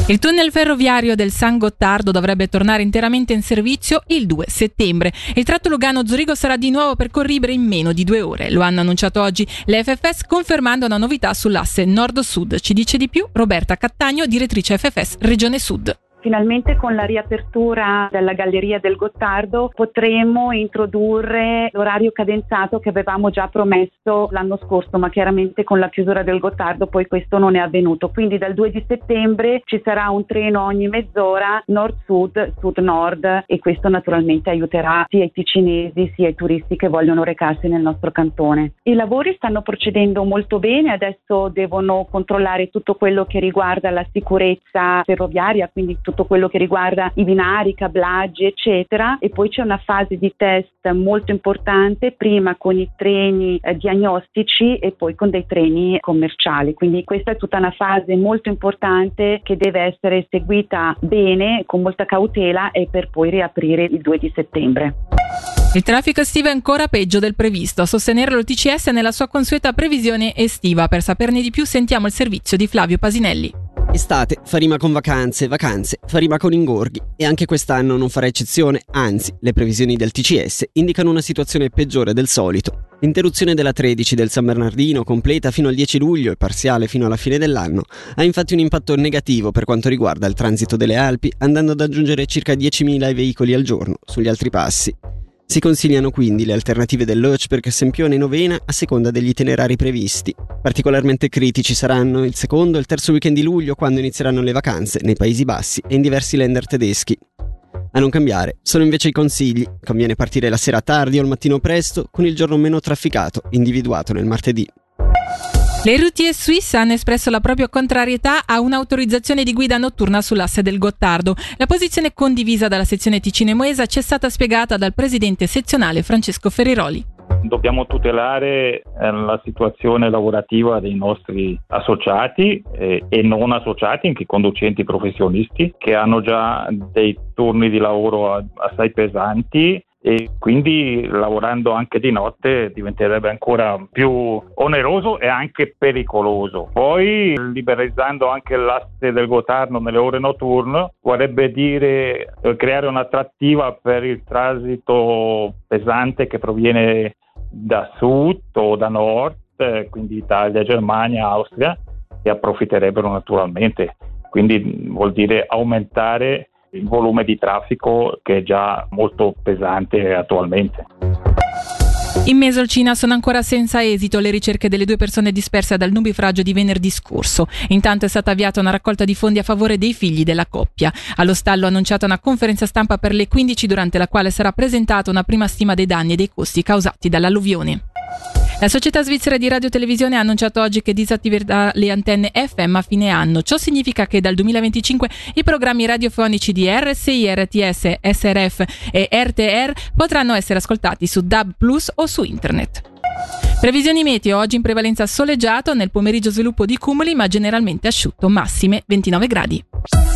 Il tunnel ferroviario del San Gottardo dovrebbe tornare interamente in servizio il 2 settembre. Il tratto Lugano-Zurigo sarà di nuovo percorribile in meno di 2 ore. Lo hanno annunciato oggi le FFS, confermando una novità sull'asse nord-sud. Ci dice di più Roberta Cattagno, direttrice FFS Regione Sud. Finalmente con la riapertura della galleria del Gottardo potremo introdurre l'orario cadenzato che avevamo già promesso l'anno scorso, ma chiaramente con la chiusura del Gottardo poi questo non è avvenuto. Quindi dal 2 di settembre ci sarà un treno ogni mezz'ora nord-sud, sud-nord, e questo naturalmente aiuterà sia i ticinesi sia i turisti che vogliono recarsi nel nostro cantone. I lavori stanno procedendo molto bene, adesso devono controllare tutto quello che riguarda la sicurezza ferroviaria, quindi tutto quello che riguarda i binari, cablaggi, eccetera, e poi c'è una fase di test molto importante, prima con i treni diagnostici e poi con dei treni commerciali. Quindi questa è tutta una fase molto importante che deve essere seguita bene, con molta cautela, e per poi riaprire il 2 di settembre. Il traffico estivo è ancora peggio del previsto. A sostenere l'OTCS nella sua consueta previsione estiva. Per saperne di più sentiamo il servizio di Flavio Pasinelli. Estate fa rima con vacanze, vacanze fa rima con ingorghi, e anche quest'anno non farà eccezione, anzi, le previsioni del TCS indicano una situazione peggiore del solito. L'interruzione della 13 del San Bernardino, completa fino al 10 luglio e parziale fino alla fine dell'anno, ha infatti un impatto negativo per quanto riguarda il transito delle Alpi, andando ad aggiungere circa 10.000 veicoli al giorno sugli altri passi. Si consigliano quindi le alternative dell'Ötsberg, Sempione e Novena a seconda degli itinerari previsti. Particolarmente critici saranno il secondo e il terzo weekend di luglio, quando inizieranno le vacanze nei Paesi Bassi e in diversi länder tedeschi. A non cambiare sono invece i consigli. Conviene partire la sera tardi o al mattino presto, con il giorno meno trafficato, individuato nel martedì. Le routier suisse hanno espresso la propria contrarietà a un'autorizzazione di guida notturna sull'asse del Gottardo. La posizione condivisa dalla sezione Ticino e Moesa ci è stata spiegata dal presidente sezionale Francesco Ferriroli. Dobbiamo tutelare la situazione lavorativa dei nostri associati e non associati, anche conducenti professionisti, che hanno già dei turni di lavoro assai pesanti, e quindi lavorando anche di notte diventerebbe ancora più oneroso e anche pericoloso. Poi liberalizzando anche l'asse del Gottardo nelle ore notturne vorrebbe dire creare un'attrattiva per il transito pesante che proviene da sud o da nord, quindi Italia, Germania, Austria, che approfitterebbero naturalmente. Quindi vuol dire aumentare il volume di traffico, che è già molto pesante attualmente. In Mesolcina sono ancora senza esito le ricerche delle 2 persone disperse dal nubifragio di venerdì scorso. Intanto è stata avviata una raccolta di fondi a favore dei figli della coppia. Allo stallo ha annunciato una conferenza stampa per le 15, durante la quale sarà presentata una prima stima dei danni e dei costi causati dall'alluvione. La società svizzera di radiotelevisione ha annunciato oggi che disattiverà le antenne FM a fine anno. Ciò significa che dal 2025 i programmi radiofonici di RSI, RTS, SRF e RTR potranno essere ascoltati su DAB+ o su internet. Previsioni meteo: oggi in prevalenza soleggiato, nel pomeriggio sviluppo di cumuli ma generalmente asciutto, massime 29 gradi.